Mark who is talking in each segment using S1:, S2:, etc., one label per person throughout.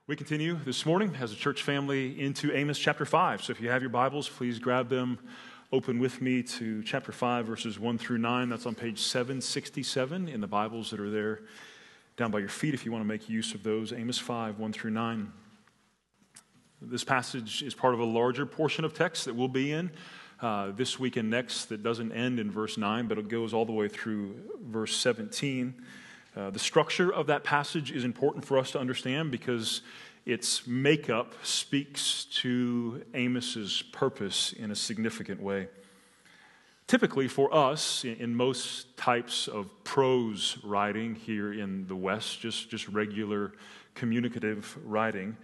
S1: We continue this morning as a church family into Amos chapter 5. So if you have your Bibles, please grab them, open with me to chapter 5, verses 1 through 9. That's on page 767 in the Bibles that are there down by your feet if you want to make use of those. Amos 5, 1 through 9. This passage is part of a larger portion of text that we'll be in this week and next that doesn't end in verse 9, but it goes all the way through verse 17. The structure of that passage is important for us to understand because its makeup speaks to Amos's purpose in a significant way. Typically for us, in most types of prose writing here in the West, just regular communicative writing,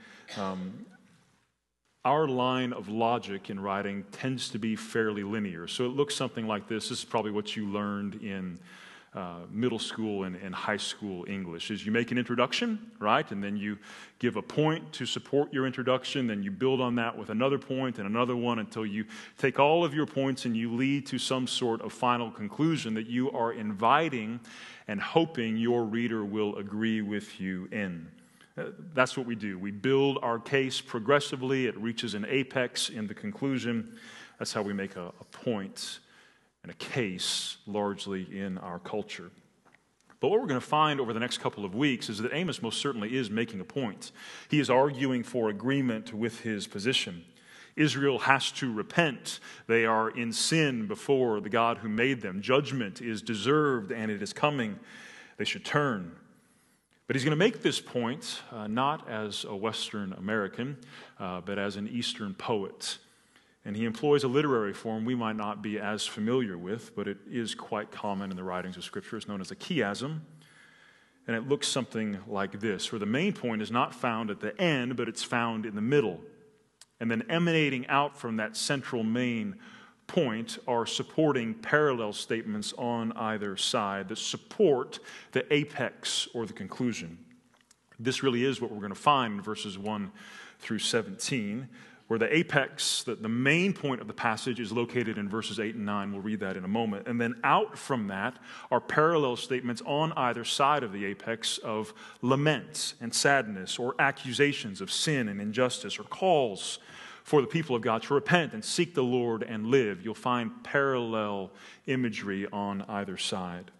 S1: our line of logic in writing tends to be fairly linear. So it looks something like this. This is probably what you learned in middle school and high school English. Is you make an introduction, right? And then you give a point to support your introduction, then you build on that with another point and another one until you take all of your points and you lead to some sort of final conclusion that you are inviting and hoping your reader will agree with you in. That's what we do. We build our case progressively. It reaches an apex in the conclusion. That's how we make a point and a case largely in our culture. But what we're going to find over the next couple of weeks is that Amos most certainly is making a point. He is arguing for agreement with his position. Israel has to repent. They are in sin before the God who made them. Judgment is deserved and it is coming. They should turn. But he's going to make this point not as a Western American, but as an Eastern poet. And he employs a literary form we might not be as familiar with, but it is quite common in the writings of Scripture. It's known as a chiasm. And it looks something like this, where the main point is not found at the end, but it's found in the middle. And then emanating out from that central main point are supporting parallel statements on either side that support the apex or the conclusion. This really is what we're going to find in verses 1 through 17, where the apex, the main point of the passage is located in verses 8 and 9. We'll read that in a moment. And then out from that are parallel statements on either side of the apex of lament and sadness or accusations of sin and injustice or calls for the people of God to repent and seek the Lord and live. You'll find parallel imagery on either side.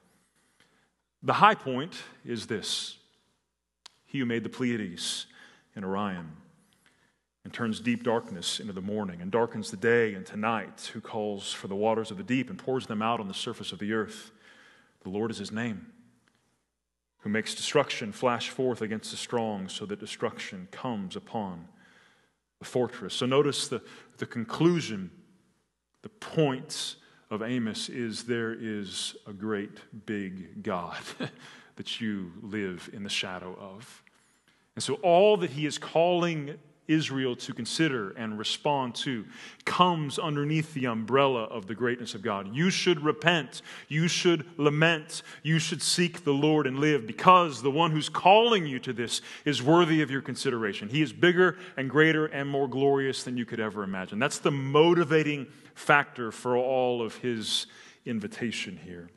S1: The high point is this: He who made the Pleiades and Orion, and turns deep darkness into the morning, and darkens the day into night, who calls for the waters of the deep and pours them out on the surface of the earth. The Lord is his name, who makes destruction flash forth against the strong, so that destruction comes upon the fortress. So notice the conclusion, the point of Amos is there is a great big God that you live in the shadow of. And so all that he is calling Israel to consider and respond to comes underneath the umbrella of the greatness of God. You should repent. You should lament. You should seek the Lord and live, because the one who's calling you to this is worthy of your consideration. He is bigger and greater and more glorious than you could ever imagine. That's the motivating factor for all of his invitation here.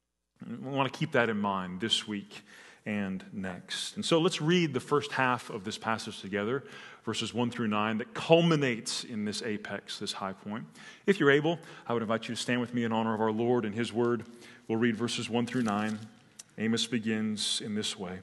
S1: I want to keep that in mind this week and next. And so let's read the first half of this passage together, verses 1 through 9, that culminates in this apex, this high point. If you're able, I would invite you to stand with me in honor of our Lord and his word. We'll read verses 1 through 9. Amos begins in this way.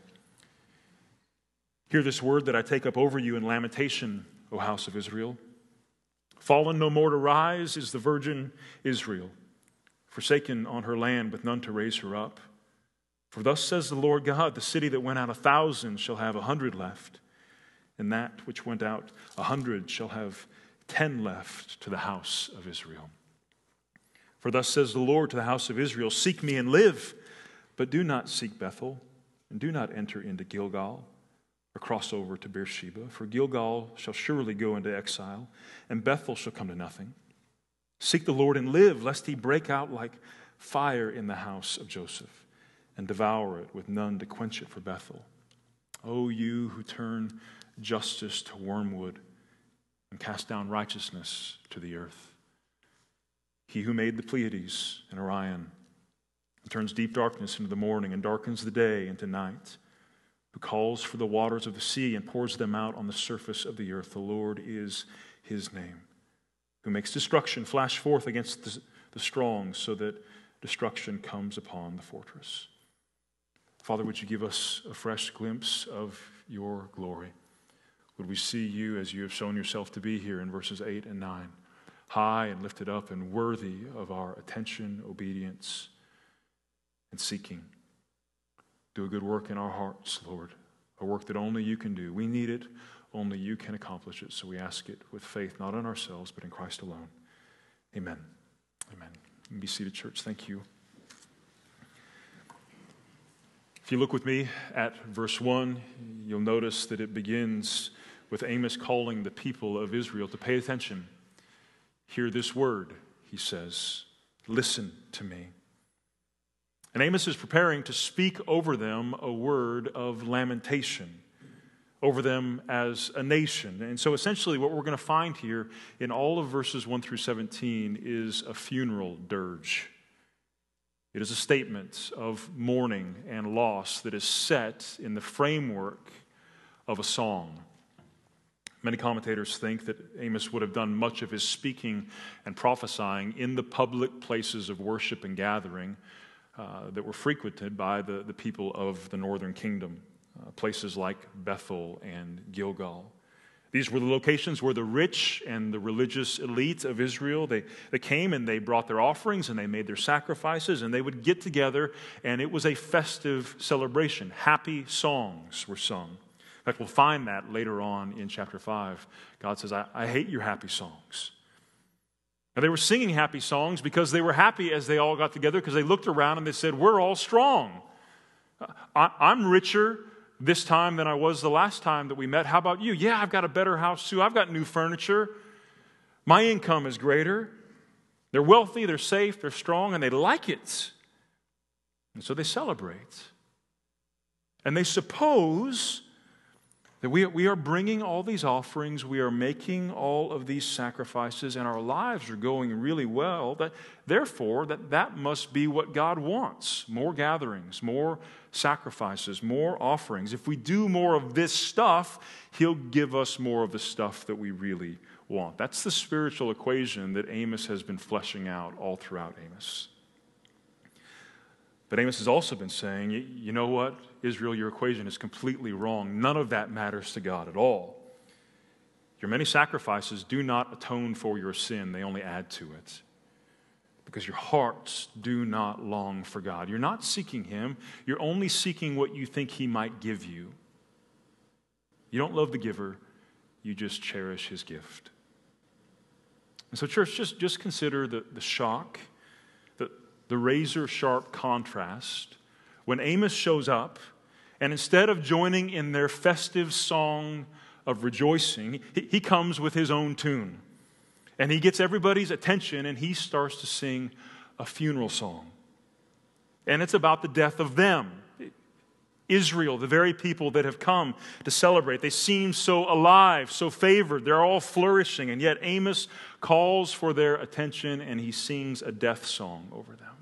S1: Hear this word that I take up over you in lamentation, O house of Israel. Fallen no more to rise is the virgin Israel, forsaken on her land with none to raise her up. For thus says the Lord God, the city that went out 1,000 shall have 100 left, and that which went out 100 shall have 10 left to the house of Israel. For thus says the Lord to the house of Israel, seek me and live, but do not seek Bethel, and do not enter into Gilgal, or cross over to Beersheba, for Gilgal shall surely go into exile, and Bethel shall come to nothing. Seek the Lord and live, lest he break out like fire in the house of Joseph, and devour it with none to quench it for Bethel. O you who turn justice to wormwood and cast down righteousness to the earth. He who made the Pleiades and Orion and turns deep darkness into the morning and darkens the day into night, who calls for the waters of the sea and pours them out on the surface of the earth. The Lord is his name, who makes destruction flash forth against the strong so that destruction comes upon the fortress. Father, would you give us a fresh glimpse of your glory? Would we see you as you have shown yourself to be here in verses 8 and 9, high and lifted up and worthy of our attention, obedience, and seeking. Do a good work in our hearts, Lord, a work that only you can do. We need it, only you can accomplish it. So we ask it with faith, not in ourselves, but in Christ alone. Amen. Amen. You can be seated, church. Thank you. If you look with me at verse 1, you'll notice that it begins with Amos calling the people of Israel to pay attention. Hear this word, he says. Listen to me. And Amos is preparing to speak over them a word of lamentation, over them as a nation. And so essentially what we're going to find here in all of verses 1 through 17 is a funeral dirge. It is a statement of mourning and loss that is set in the framework of a song. Many commentators think that Amos would have done much of his speaking and prophesying in the public places of worship and gathering that were frequented by the people of the northern kingdom, places like Bethel and Gilgal. These were the locations where the rich and the religious elite of Israel, they came and they brought their offerings and they made their sacrifices and they would get together, and it was a festive celebration. Happy songs were sung. In fact, we'll find that later on in chapter 5. God says, I hate your happy songs. Now, they were singing happy songs because they were happy as they all got together, because they looked around and they said, we're all strong. I'm richer this time than I was the last time that we met. How about you? Yeah, I've got a better house too. I've got new furniture. My income is greater. They're wealthy, they're safe, they're strong, and they like it. And so they celebrate. And they suppose that we are bringing all these offerings, we are making all of these sacrifices, and our lives are going really well. Therefore, that must be what God wants. More gatherings, more sacrifices, more offerings. If we do more of this stuff, He'll give us more of the stuff that we really want. That's the spiritual equation that Amos has been fleshing out all throughout Amos. But Amos has also been saying, you know what, Israel, your equation is completely wrong. None of that matters to God at all. Your many sacrifices do not atone for your sin. They only add to it. Because your hearts do not long for God. You're not seeking Him. You're only seeking what you think He might give you. You don't love the giver. You just cherish His gift. And so, church, just consider the shock, the razor-sharp contrast when Amos shows up, and instead of joining in their festive song of rejoicing, he comes with his own tune. And he gets everybody's attention, and he starts to sing a funeral song. And it's about the death of them. Israel, the very people that have come to celebrate. They seem so alive, so favored. They're all flourishing. And yet Amos calls for their attention, and he sings a death song over them.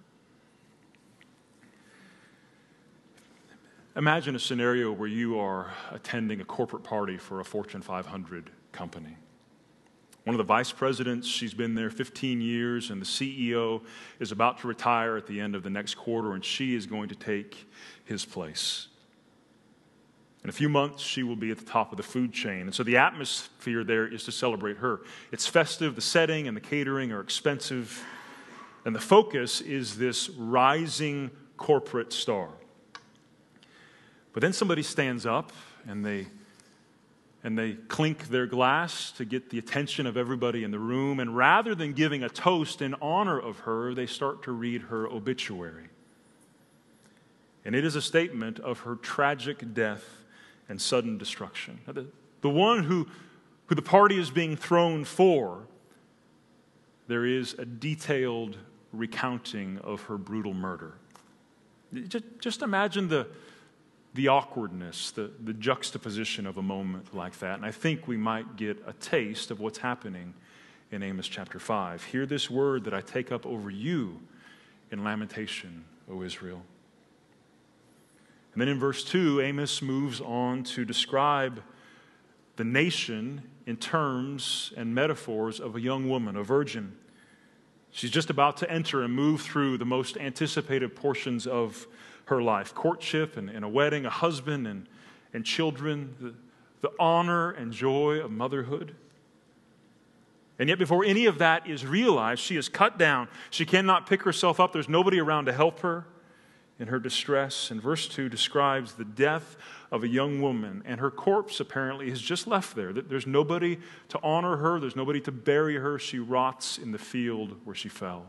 S1: Imagine a scenario where you are attending a corporate party for a Fortune 500 company. One of the vice presidents, she's been there 15 years, and the CEO is about to retire at the end of the next quarter, and she is going to take his place. In a few months, she will be at the top of the food chain. And so the atmosphere there is to celebrate her. It's festive, the setting and the catering are expensive, and the focus is this rising corporate star. But then somebody stands up and they clink their glass to get the attention of everybody in the room. And rather than giving a toast in honor of her, they start to read her obituary. And it is a statement of her tragic death and sudden destruction. The one who the party is being thrown for, there is a detailed recounting of her brutal murder. Just imagine the awkwardness, the juxtaposition of a moment like that. And I think we might get a taste of what's happening in Amos chapter 5. Hear this word that I take up over you in lamentation, O Israel. And And then in verse 2, Amos moves on to describe the nation in terms and metaphors of a young woman, a virgin. She's just about to enter and move through the most anticipated portions of her life: courtship and a wedding, a husband and children, the honor and joy of motherhood. And yet before any of that is realized, she is cut down. She cannot pick herself up. There's nobody around to help her in her distress. And verse 2 describes the death of a young woman, and her corpse apparently is just left there. There's nobody to honor her. There's nobody to bury her. She rots in the field where she fell.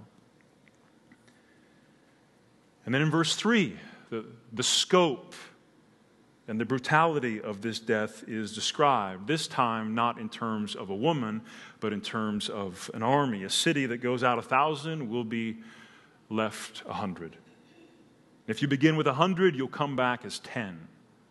S1: And then in verse 3, the scope and the brutality of this death is described, this time not in terms of a woman, but in terms of an army. A city that goes out 1,000 will be left 100. If you begin with 100, you'll come back as 10.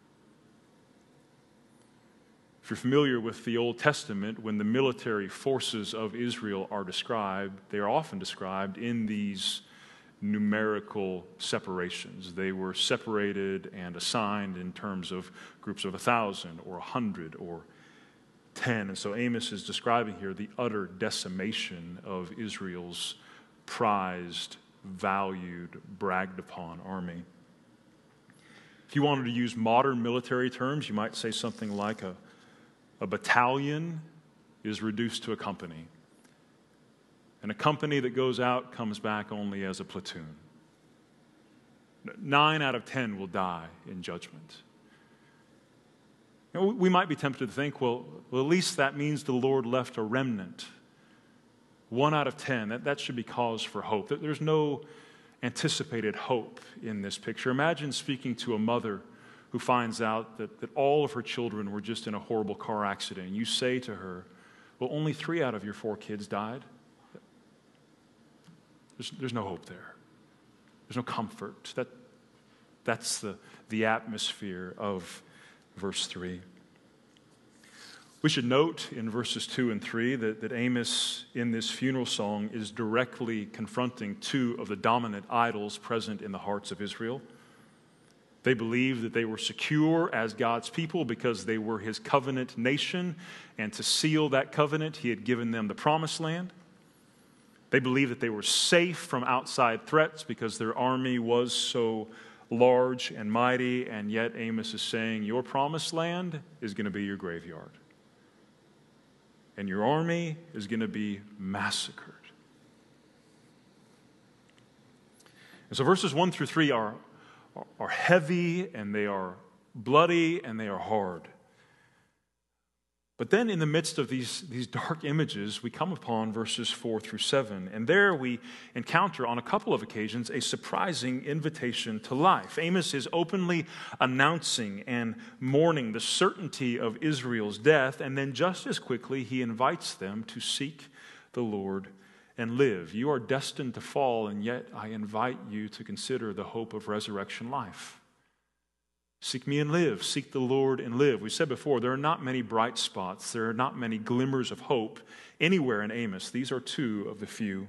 S1: If you're familiar with the Old Testament, when the military forces of Israel are described, they are often described in these numerical separations. They were separated and assigned in terms of groups of 1,000 or 100 or 10. And so Amos is describing here the utter decimation of Israel's prized, valued, bragged upon army. If you wanted to use modern military terms, you might say something like a battalion is reduced to a company. And a company that goes out comes back only as a platoon. 9 out of 10 will die in judgment. You know, we might be tempted to think, well, at least that means the Lord left a remnant. 1 out of 10, that should be cause for hope. There's no anticipated hope in this picture. Imagine speaking to a mother who finds out that all of her children were just in a horrible car accident. And you say to her, well, only 3 out of your 4 kids died. There's no hope there. There's no comfort. That's the atmosphere of verse 3. We should note in verses 2 and 3 that Amos, in this funeral song, is directly confronting 2 of the dominant idols present in the hearts of Israel. They believed that they were secure as God's people because they were his covenant nation, and to seal that covenant, he had given them the promised land. They believed that they were safe from outside threats because their army was so large and mighty, and yet Amos is saying, your promised land is going to be your graveyard. And your army is going to be massacred. And so verses 1 through 3 are heavy, and they are bloody, and they are hard. But then in the midst of these dark images, we come upon verses 4 through 7. And there we encounter on a couple of occasions a surprising invitation to life. Amos is openly announcing and mourning the certainty of Israel's death. And then just as quickly, he invites them to seek the Lord and live. You are destined to fall, and yet I invite you to consider the hope of resurrection life. Seek me and live. Seek the Lord and live. We said before, there are not many bright spots. There are not many glimmers of hope anywhere in Amos. These are 2 of the few.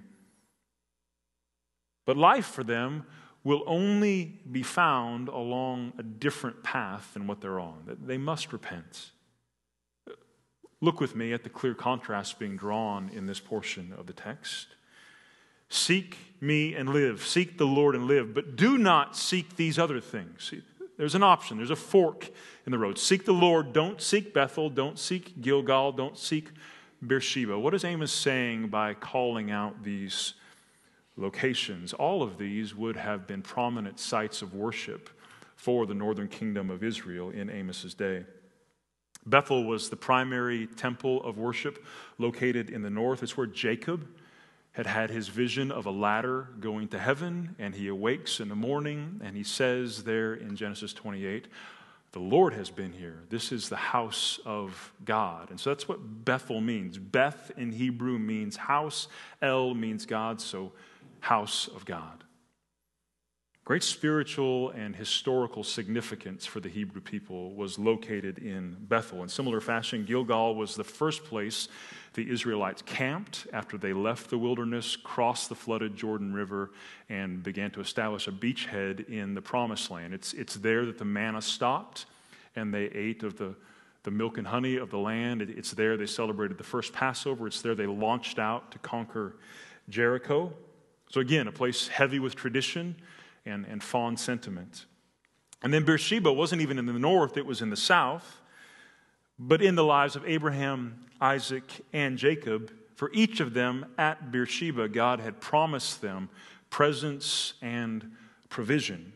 S1: But life for them will only be found along a different path than what they're on. They must repent. Look with me at the clear contrast being drawn in this portion of the text. Seek me and live. Seek the Lord and live. But do not seek these other things. There's an option. There's a fork in the road. Seek the Lord. Don't seek Bethel. Don't seek Gilgal. Don't seek Beersheba. What is Amos saying by calling out these locations? All of these would have been prominent sites of worship for the northern kingdom of Israel in Amos's day. Bethel was the primary temple of worship located in the north. It's where Jacob had his vision of a ladder going to heaven, and he awakes in the morning, and he says there in Genesis 28, the Lord has been here. This is the house of God. And so that's what Bethel means. Beth in Hebrew means house. El means God, so house of God. great spiritual and historical significance for the Hebrew people was located in Bethel. In similar fashion, Gilgal was the first place the Israelites camped after they left the wilderness, crossed the flooded Jordan River, and began to establish a beachhead in the Promised Land. It's there that the manna stopped, and they ate of the milk and honey of the land. It's there they celebrated the first Passover. It's there they launched out to conquer Jericho. So again, a place heavy with tradition and fond sentiment. And then Beersheba wasn't even in the north, it was in the south. But in the lives of Abraham, Isaac, and Jacob, for each of them at Beersheba, God had promised them presence and provision.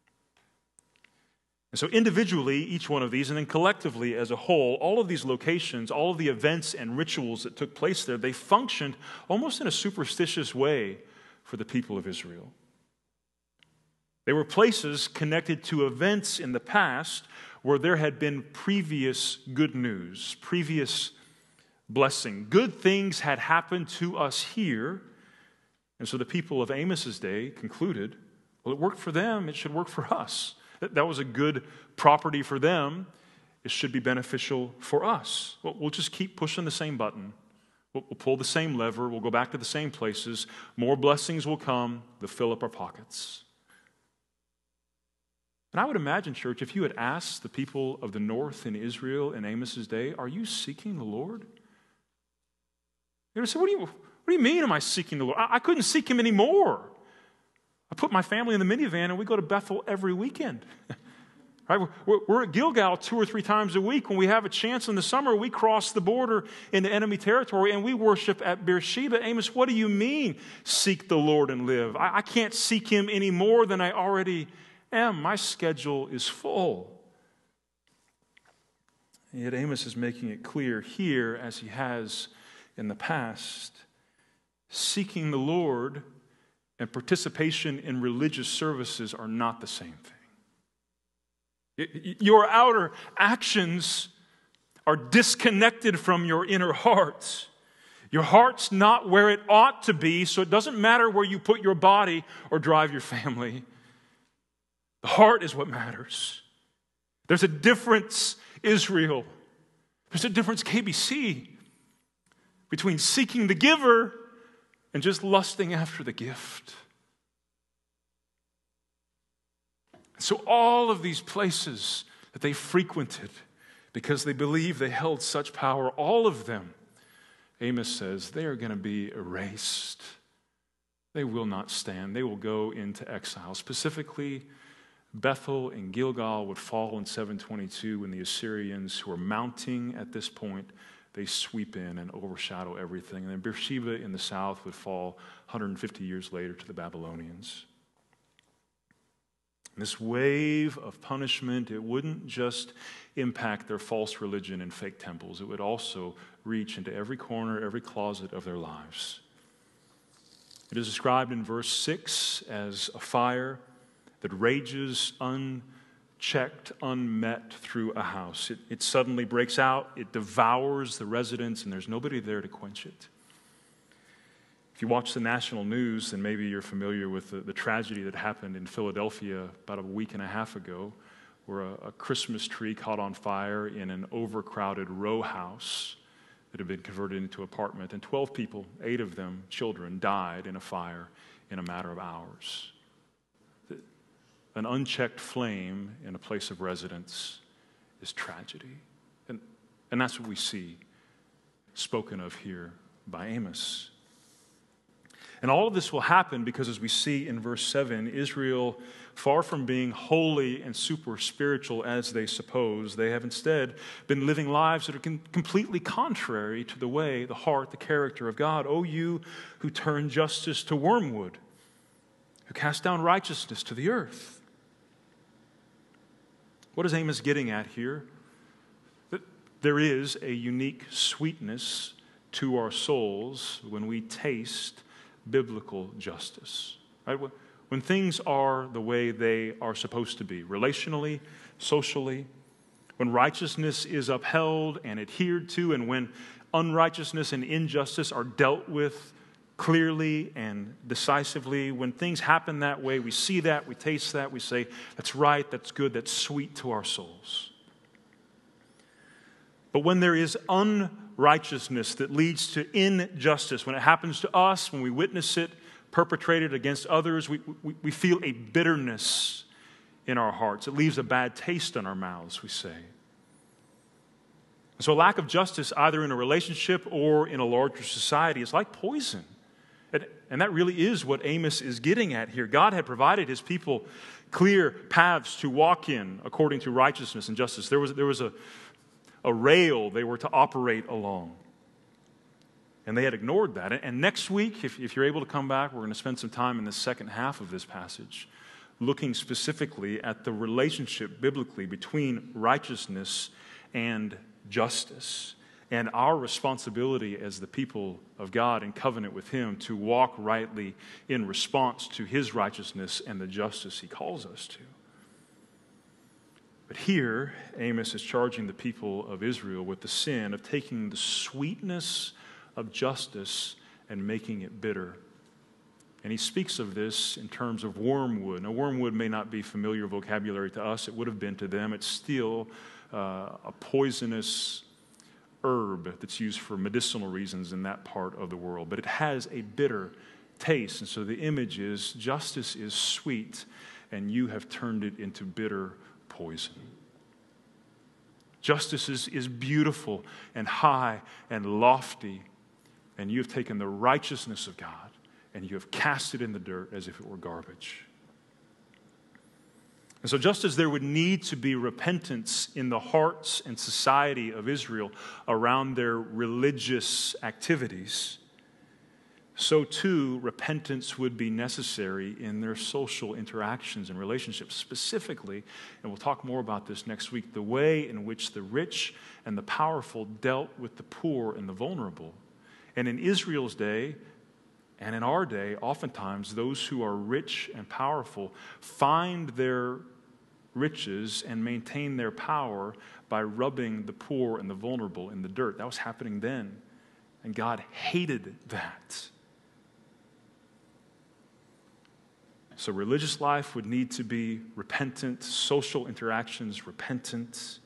S1: And so individually, each one of these, and then collectively as a whole, all of these locations, all of the events and rituals that took place there, they functioned almost in a superstitious way for the people of Israel. They were places connected to events in the past where there had been previous good news, previous blessing. Good things had happened to us here. And so the people of Amos's day concluded, well, it worked for them, it should work for us. That was a good property for them. It should be beneficial for us. We'll just keep pushing the same button. We'll pull the same lever. We'll go back to the same places. More blessings will come. They'll fill up our pockets. And I would imagine, church, if you had asked the people of the north in Israel in Amos's day, are you seeking the Lord? They would say, what do you mean am I seeking the Lord? I couldn't seek him anymore. I put my family in the minivan and we go to Bethel every weekend. Right? We're at Gilgal 2 or 3 times a week. When we have a chance in the summer, we cross the border into enemy territory and we worship at Beersheba. Amos, what do you mean, seek the Lord and live? I can't seek him any more than I already am. My schedule is full. And yet Amos is making it clear here, as he has in the past, seeking the Lord and participation in religious services are not the same thing. Your outer actions are disconnected from your inner heart. Your heart's not where it ought to be, so it doesn't matter where you put your body or drive your family. The heart is what matters. There's a difference, Israel. There's a difference, KBC, between seeking the giver and just lusting after the gift. So all of these places that they frequented because they believed they held such power, all of them, Amos says, they are going to be erased. They will not stand. They will go into exile. Specifically, Bethel and Gilgal would fall in 722 when the Assyrians, who are mounting at this point, they sweep in and overshadow everything. And then Beersheba in the south would fall 150 years later to the Babylonians. This wave of punishment, it wouldn't just impact their false religion and fake temples. It would also reach into every corner, every closet of their lives. It is described in verse 6 as a fire that rages unchecked, unmet through a house. It suddenly breaks out, it devours the residents, and there's nobody there to quench it. If you watch the national news, then maybe you're familiar with the tragedy that happened in Philadelphia about a week and a half ago, where a Christmas tree caught on fire in an overcrowded row house that had been converted into an apartment, and 12 people, 8 of them children, died in a fire in a matter of hours. An unchecked flame in a place of residence is tragedy. And that's what we see spoken of here by Amos. And all of this will happen because, as we see in verse 7, Israel, far from being holy and super spiritual as they suppose, they have instead been living lives that are completely contrary to the way, the heart, the character of God. O you who turn justice to wormwood, who cast down righteousness to the earth. What is Amos getting at here? That there is a unique sweetness to our souls when we taste biblical justice. Right? When things are the way they are supposed to be, relationally, socially, when righteousness is upheld and adhered to, and when unrighteousness and injustice are dealt with clearly and decisively. When things happen that way, we see that, we taste that, we say, that's right, that's good, that's sweet to our souls. But when there is unrighteousness that leads to injustice, when it happens to us, when we witness it perpetrated against others, we feel a bitterness in our hearts. It leaves a bad taste in our mouths, we say. So a lack of justice, either in a relationship or in a larger society, is like poison. And that really is what Amos is getting at here. God had provided his people clear paths to walk in according to righteousness and justice. There was a rail they were to operate along. And they had ignored that. And next week, if you're able to come back, we're going to spend some time in the second half of this passage looking specifically at the relationship biblically between righteousness and justice, and our responsibility as the people of God in covenant with him to walk rightly in response to his righteousness and the justice he calls us to. But here, Amos is charging the people of Israel with the sin of taking the sweetness of justice and making it bitter. And he speaks of this in terms of wormwood. Now, wormwood may not be familiar vocabulary to us. It would have been to them. It's still a poisonous herb that's used for medicinal reasons in that part of the world. But it has a bitter taste. And so the image is, justice is sweet, and you have turned it into bitter poison. Justice is beautiful and high and lofty, and you have taken the righteousness of God and you have cast it in the dirt as if it were garbage. And so just as there would need to be repentance in the hearts and society of Israel around their religious activities, so too repentance would be necessary in their social interactions and relationships. Specifically, and we'll talk more about this next week, the way in which the rich and the powerful dealt with the poor and the vulnerable. And in Israel's day, and in our day, oftentimes those who are rich and powerful find their riches and maintain their power by rubbing the poor and the vulnerable in the dirt. That was happening then, and God hated that. So religious life would need to be repentant, social interactions repentant.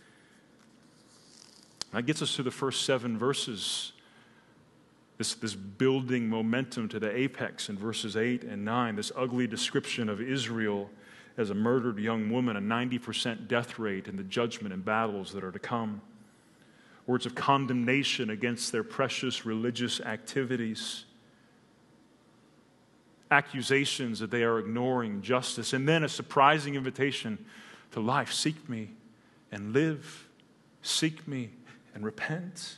S1: That gets us to the first 7 verses. This building momentum to the apex in verses 8 and 9, this ugly description of Israel as a murdered young woman, a 90% death rate in the judgment and battles that are to come. Words of condemnation against their precious religious activities. Accusations that they are ignoring justice. And then a surprising invitation to life. Seek me and live. Seek me and repent.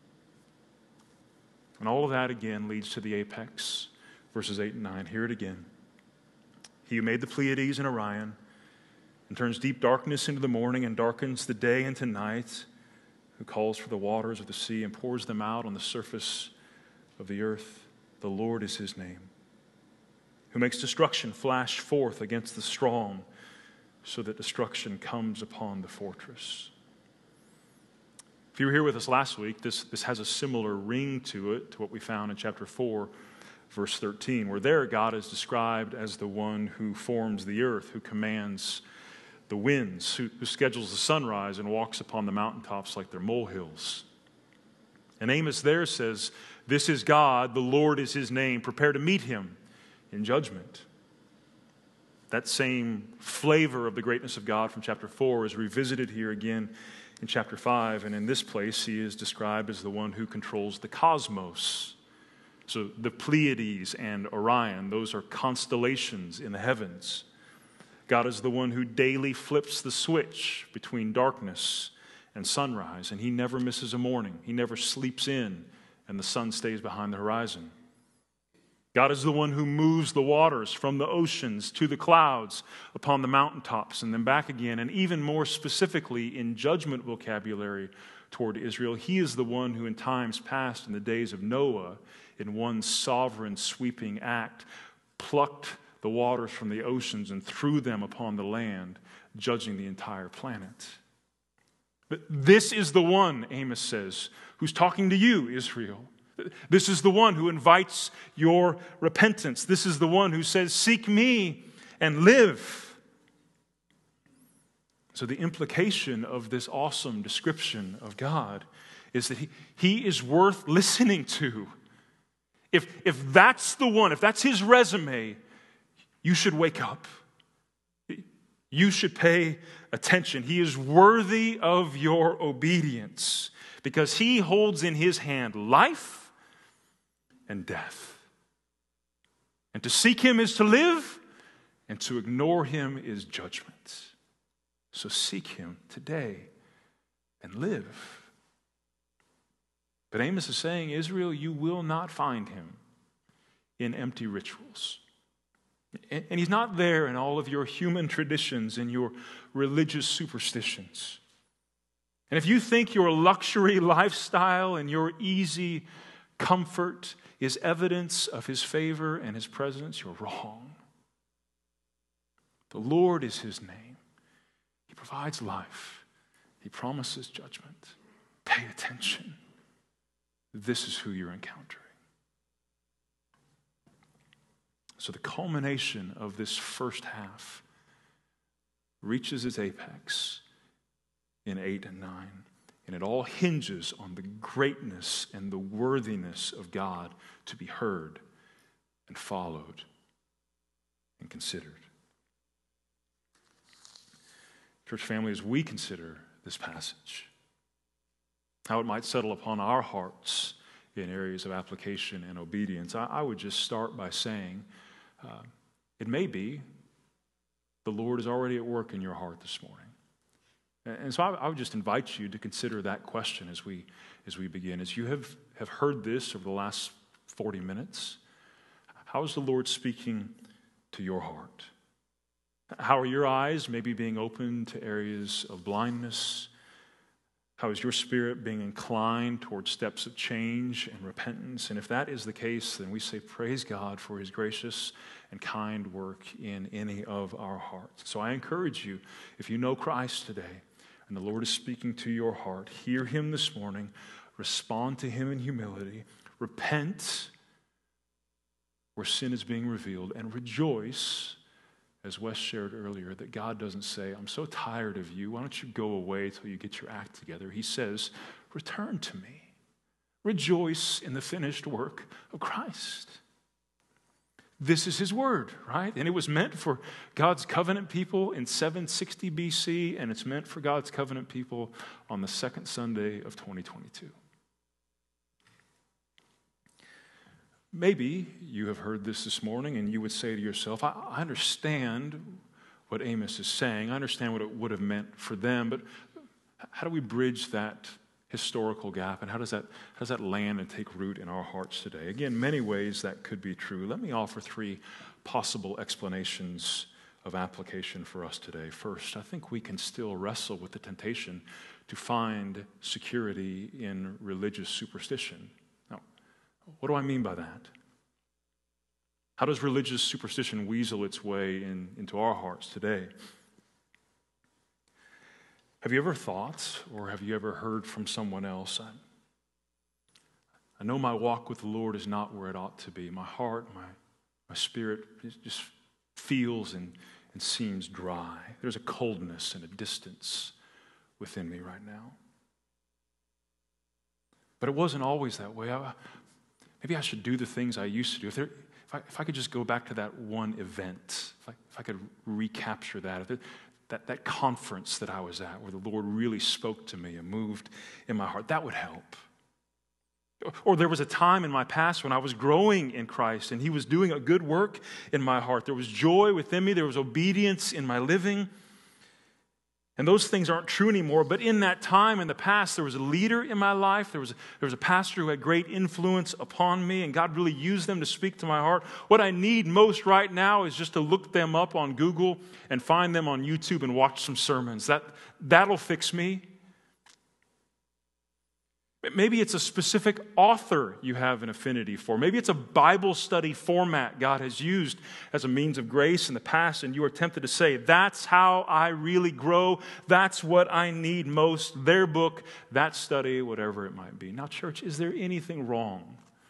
S1: And all of that again leads to the apex. Verses 8 and 9. Hear it again. He who made the Pleiades and Orion and turns deep darkness into the morning and darkens the day into night, who calls for the waters of the sea and pours them out on the surface of the earth. The Lord is his name. Who makes destruction flash forth against the strong so that destruction comes upon the fortress. If you were here with us last week, this has a similar ring to it, to what we found in chapter 4, verse 13, where there God is described as the one who forms the earth, who commands the winds, who schedules the sunrise and walks upon the mountaintops like they're molehills. And Amos there says, this is God, the Lord is his name, prepare to meet him in judgment. That same flavor of the greatness of God from chapter 4 is revisited here again in chapter 5, and in this place he is described as the one who controls the cosmos. So the Pleiades and Orion, those are constellations in the heavens. God is the one who daily flips the switch between darkness and sunrise, and he never misses a morning. He never sleeps in, and the sun stays behind the horizon. God is the one who moves the waters from the oceans to the clouds upon the mountaintops and then back again. And even more specifically in judgment vocabulary toward Israel, he is the one who in times past, in the days of Noah, in one sovereign sweeping act, plucked the waters from the oceans and threw them upon the land, judging the entire planet. But this is the one, Amos says, who's talking to you, Israel. This is the one who invites your repentance. This is the one who says, seek me and live. So the implication of this awesome description of God is that He is worth listening to. If that's the one, if that's His resume, you should wake up. You should pay attention. He is worthy of your obedience because He holds in His hand life and death. And to seek Him is to live, and to ignore Him is judgment. So seek Him today and live. But Amos is saying, Israel, you will not find Him in empty rituals. And He's not there in all of your human traditions and your religious superstitions. And if you think your luxury lifestyle and your easy comfort is evidence of His favor and His presence, you're wrong. The Lord is His name. He provides life. He promises judgment. Pay attention. This is who you're encountering. So the culmination of this first half reaches its apex in 8 and 9. And it all hinges on the greatness and the worthiness of God to be heard and followed and considered. Church family, as we consider this passage, how it might settle upon our hearts in areas of application and obedience, I would just start by saying, it may be the Lord is already at work in your heart this morning. And so I would just invite you to consider that question as we begin. As you have heard this over the last 40 minutes, how is the Lord speaking to your heart? How are your eyes maybe being opened to areas of blindness? How is your spirit being inclined towards steps of change and repentance? And if that is the case, then we say praise God for His gracious and kind work in any of our hearts. So I encourage you, if you know Christ today and the Lord is speaking to your heart, hear Him this morning, respond to Him in humility, repent where sin is being revealed, and rejoice, as Wes shared earlier, that God doesn't say, I'm so tired of you, why don't you go away till you get your act together? He says, return to me. Rejoice in the finished work of Christ. This is His word, right? And it was meant for God's covenant people in 760 BC, and it's meant for God's covenant people on the second Sunday of 2022. Maybe you have heard this morning and you would say to yourself, I understand what Amos is saying. I understand what it would have meant for them, but how do we bridge that historical gap, and how does that land and take root in our hearts today? Again, many ways that could be true. Let me offer 3 possible explanations of application for us today. First, I think we can still wrestle with the temptation to find security in religious superstition. What do I mean by that? How does religious superstition weasel its way into our hearts today? Have you ever thought, or have you ever heard from someone else, I know my walk with the Lord is not where it ought to be. My heart, my spirit just feels and seems dry. There's a coldness and a distance within me right now. But it wasn't always that way. Maybe I should do the things I used to do. If I could just go back to that one event, if I could recapture that conference that I was at where the Lord really spoke to me and moved in my heart, that would help. Or there was a time in my past when I was growing in Christ and He was doing a good work in my heart. There was joy within me. There was obedience in my living. And those things aren't true anymore. But in that time in the past, there was a leader in my life. There was a pastor who had great influence upon me, and God really used them to speak to my heart. What I need most right now is just to look them up on Google and find them on YouTube and watch some sermons. That'll fix me. Maybe it's a specific author you have an affinity for. Maybe it's a Bible study format God has used as a means of grace in the past, and you are tempted to say, that's how I really grow. That's what I need most. Their book, that study, whatever it might be. Now, church, is there anything wrong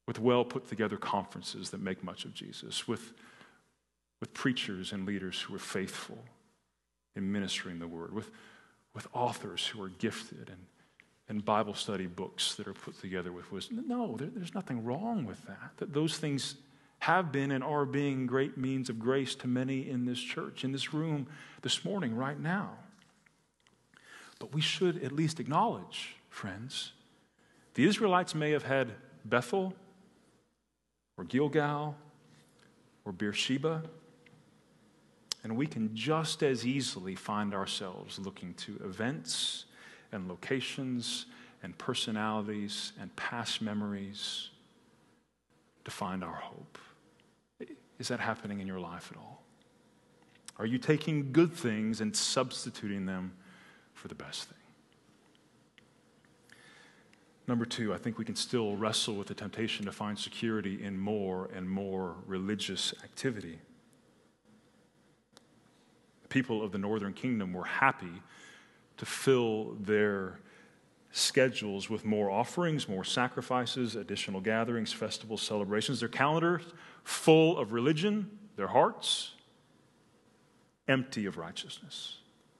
S1: with well put together conferences that make much of Jesus, with preachers and leaders who are faithful in ministering the word, with authors who are gifted and Bible study books that are put together with wisdom. No, there's nothing wrong with that. That those things have been and are being great means of grace to many in this church, in this room this morning, right now. But we should at least acknowledge, friends, the Israelites may have had Bethel or Gilgal or Beersheba, and we can just as easily find ourselves looking to events and locations and personalities and past memories to find our hope. Is that happening in your life at all? Are you taking good things and substituting them for the best thing? Number two, I think we can still wrestle with the temptation to find security in more and more religious activity. The people of the northern kingdom were happy to fill their schedules with more offerings, more sacrifices, additional gatherings, festivals, celebrations. Their calendar full of religion, their hearts empty of righteousness.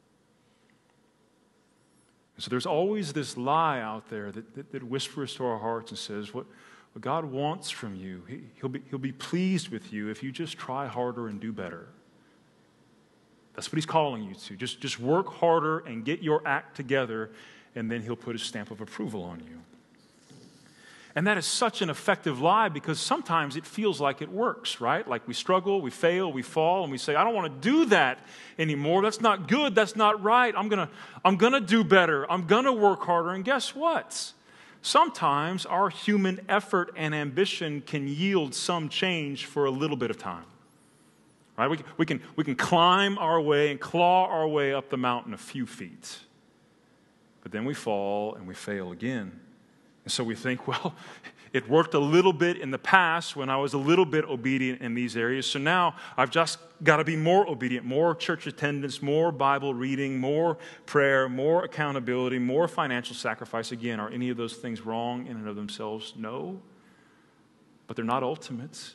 S1: And so there's always this lie out there that whispers to our hearts and says, what God wants from you, he'll be pleased with you if you just try harder and do better. That's what he's calling you to. Just work harder and get your act together, and then he'll put his stamp of approval on you. And that is such an effective lie because sometimes it feels like it works, right? Like we struggle, we fail, we fall, and we say, I don't want to do that anymore. That's not good. That's not right. I'm gonna do better. I'm gonna work harder. And guess what? Sometimes our human effort and ambition can yield some change for a little bit of time. Right? We can climb our way and claw our way up the mountain a few feet. But then we fall and we fail again. And so we think, well, it worked a little bit in the past when I was a little bit obedient in these areas. So now I've just got to be more obedient, more church attendance, more Bible reading, more prayer, more accountability, more financial sacrifice. Again, are any of those things wrong in and of themselves? No. But they're not ultimate.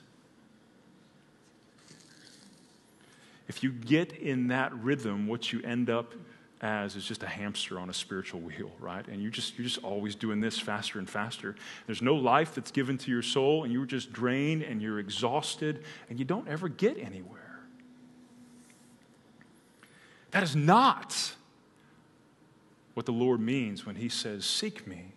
S1: If you get in that rhythm, what you end up as is just a hamster on a spiritual wheel, right? And you're just always doing this faster and faster. There's no life that's given to your soul, and you're just drained and you're exhausted, and you don't ever get anywhere. That is not what the Lord means when he says, seek me.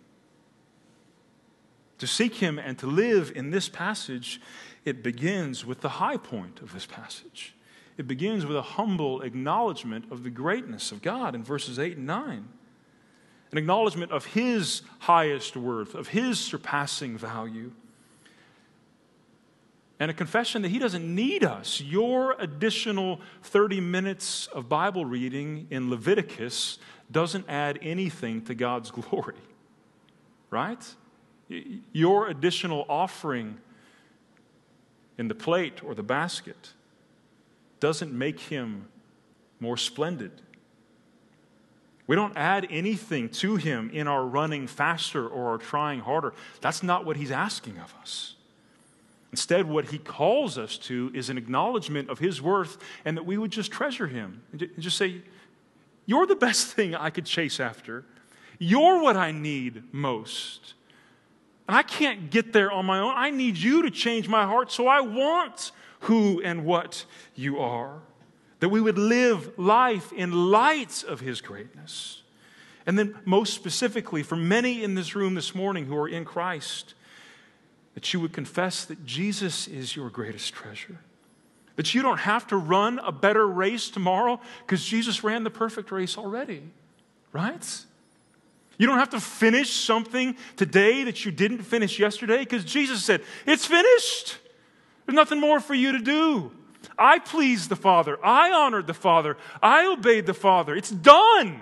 S1: To seek him and to live in this passage, it begins with the high point of this passage. It begins with a humble acknowledgement of the greatness of God in verses 8 and 9. An acknowledgement of his highest worth, of his surpassing value. And a confession that he doesn't need us. Your additional 30 minutes of Bible reading in Leviticus doesn't add anything to God's glory. Right? Your additional offering in the plate or the basket doesn't make him more splendid. We don't add anything to him in our running faster or our trying harder. That's not what he's asking of us. Instead, what he calls us to is an acknowledgement of his worth and that we would just treasure him. And just say, you're the best thing I could chase after. You're what I need most. And I can't get there on my own. I need you to change my heart, so I want who and what you are. That we would live life in light of his greatness. And then most specifically, for many in this room this morning who are in Christ, that you would confess that Jesus is your greatest treasure. That you don't have to run a better race tomorrow because Jesus ran the perfect race already. Right? You don't have to finish something today that you didn't finish yesterday because Jesus said, it's finished. There's nothing more for you to do. I pleased the Father. I honored the Father. I obeyed the Father. It's done.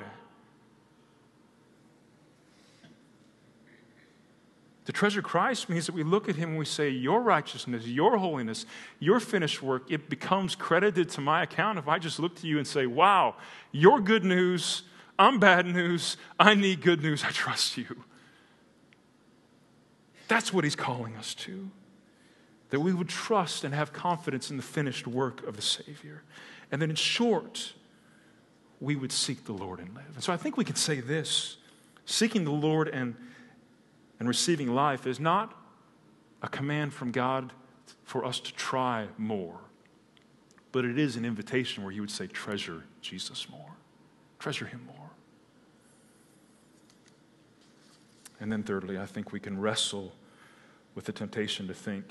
S1: To treasure Christ means that we look at him and we say, your righteousness, your holiness, your finished work, it becomes credited to my account if I just look to you and say, wow, you're good news. I'm bad news. I need good news. I trust you. That's what he's calling us to. That we would trust and have confidence in the finished work of the Savior. And then in short, we would seek the Lord and live. And so I think we could say this: seeking the Lord and receiving life is not a command from God for us to try more, but it is an invitation where he would say, treasure Jesus more. Treasure him more. And then thirdly, I think we can wrestle with the temptation to think,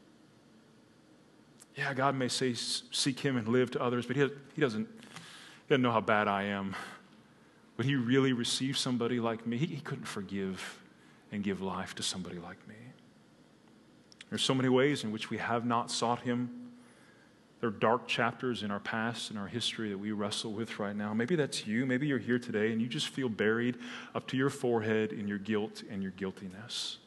S1: yeah, God may say seek him and live to others, but he doesn't know how bad I am. Would he really receive somebody like me? He couldn't forgive and give life to somebody like me. There's so many ways in which we have not sought him. There are dark chapters in our past and our history that we wrestle with right now. Maybe that's you. Maybe you're here today and you just feel buried up to your forehead in your guilt and your guiltiness.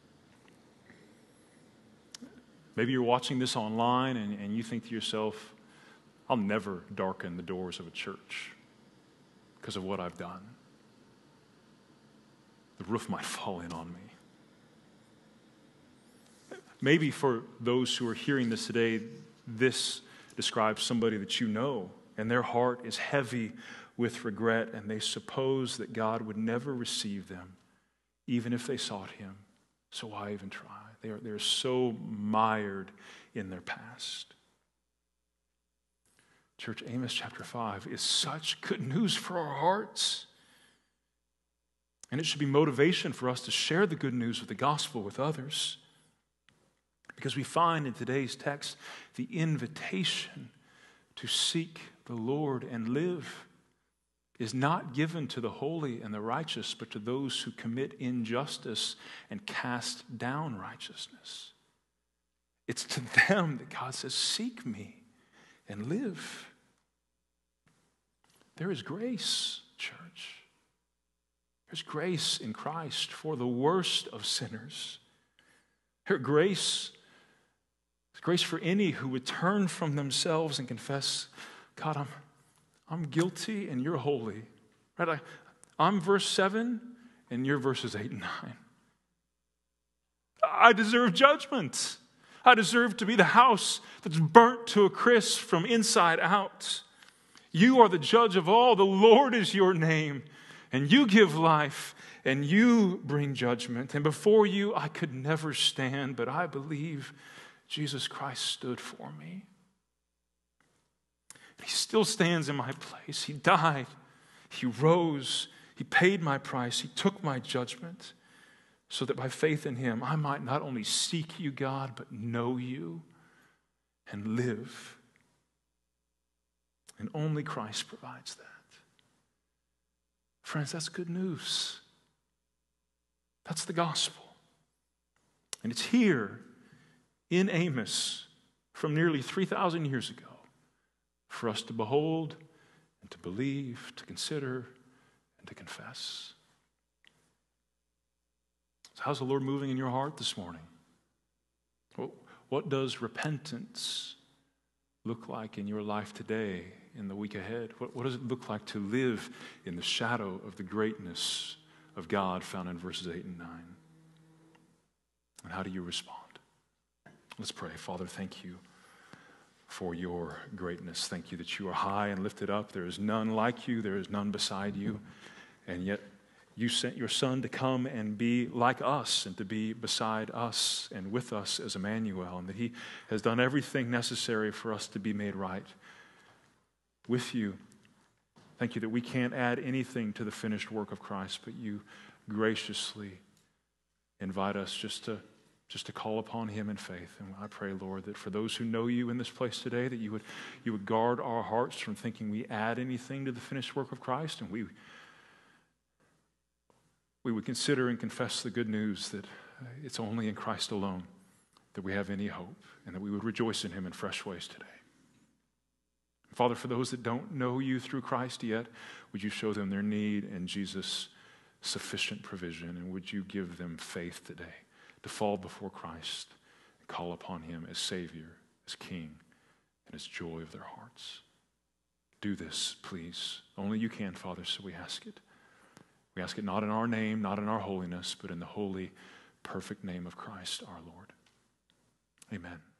S1: Maybe you're watching this online and you think to yourself, I'll never darken the doors of a church because of what I've done. The roof might fall in on me. Maybe for those who are hearing this today, this describes somebody that you know, and their heart is heavy with regret, and they suppose that God would never receive them, even if they sought him. So why even try? They're so mired in their past. Church, Amos chapter 5 is such good news for our hearts. And it should be motivation for us to share the good news of the gospel with others. Because we find in today's text the invitation to seek the Lord and live is not given to the holy and the righteous, but to those who commit injustice and cast down righteousness. It's to them that God says, seek me and live. There is grace, church. There's grace in Christ for the worst of sinners. There's grace for any who would turn from themselves and confess, God, I'm guilty and you're holy. Right? I'm verse 7 and you're verses 8 and 9. I deserve judgment. I deserve to be the house that's burnt to a crisp from inside out. You are the judge of all. The Lord is your name. And you give life and you bring judgment. And before you, I could never stand, but I believe Jesus Christ stood for me. He still stands in my place. He died. He rose. He paid my price. He took my judgment so that by faith in him, I might not only seek you, God, but know you and live. And only Christ provides that. Friends, that's good news. That's the gospel. And it's here in Amos from nearly 3,000 years ago for us to behold and to believe, to consider, and to confess. So how's the Lord moving in your heart this morning? What does repentance look like in your life today, in the week ahead? What does it look like to live in the shadow of the greatness of God found in verses 8 and 9? And how do you respond? Let's pray. Father, thank you for your greatness. Thank you that you are high and lifted up. There is none like you. There is none beside you. And yet you sent your Son to come and be like us and to be beside us and with us as Emmanuel, and that he has done everything necessary for us to be made right with you. Thank you that we can't add anything to the finished work of Christ, but you graciously invite us just to call upon him in faith. And I pray, Lord, that for those who know you in this place today, that you would guard our hearts from thinking we add anything to the finished work of Christ, and we would consider and confess the good news that it's only in Christ alone that we have any hope, and that we would rejoice in him in fresh ways today. Father, for those that don't know you through Christ yet, would you show them their need in Jesus' sufficient provision, and would you give them faith today to fall before Christ and call upon him as Savior, as King, and as joy of their hearts. Do this, please. Only you can, Father, so we ask it. We ask it not in our name, not in our holiness, but in the holy, perfect name of Christ our Lord. Amen.